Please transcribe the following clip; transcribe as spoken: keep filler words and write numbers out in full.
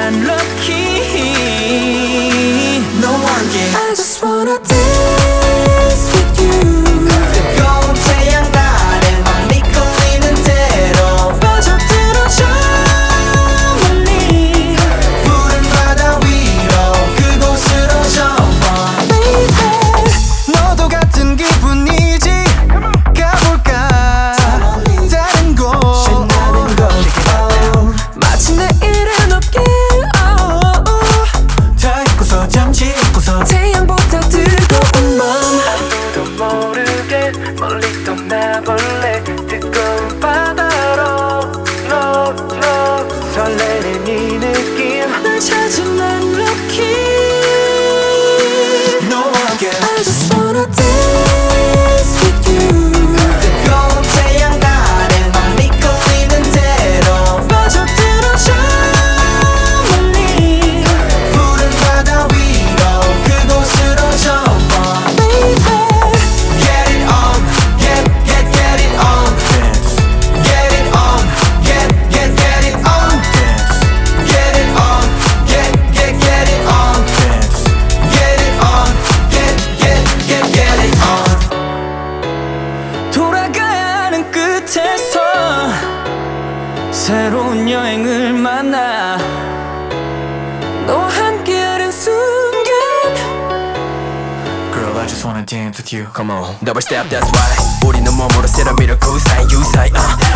난 lucky. No one can. I just wanna dance with you. 뜨거운 태양 아래 맘 이끌리는 대로 빠져들어 저 멀리. 푸른 바다 위로 그곳으로 접어. Baby, 너도 같은 기분이지. 가볼까 다른 곳. 신나는 곳. Oh. 마치 내일은 없게. Oh, oh. 다 잊고서 잠시 잊고서 태양보다 뜨거운 맘. 아무도 모르게 멀리 떠나볼래. 뜨거운 바다로 no, no. 설레는 이 느낌. 널 찾은 난 lucky. No one can. I just wanna dance with you. 뜨거운 태양 아래 맘 이끌리는 대로 빠져들어 저 멀리. 푸른 바다 위로 그곳으로 접어. Baby, Get it on, get, get, get it on. Dance. Get it on, get, get, get it on. Dance. Get it on, get, get, get it on. Dance. Get it on, get, get, get, get it on. 돌아가야 하는 끝에서 새로운 여행을 만나. 너와 함께하는 순간. Girl, I just wanna dance with you. Come on, double step, that's why 우리는 몸으로 세라 밀어 그 사이 유사이 uh.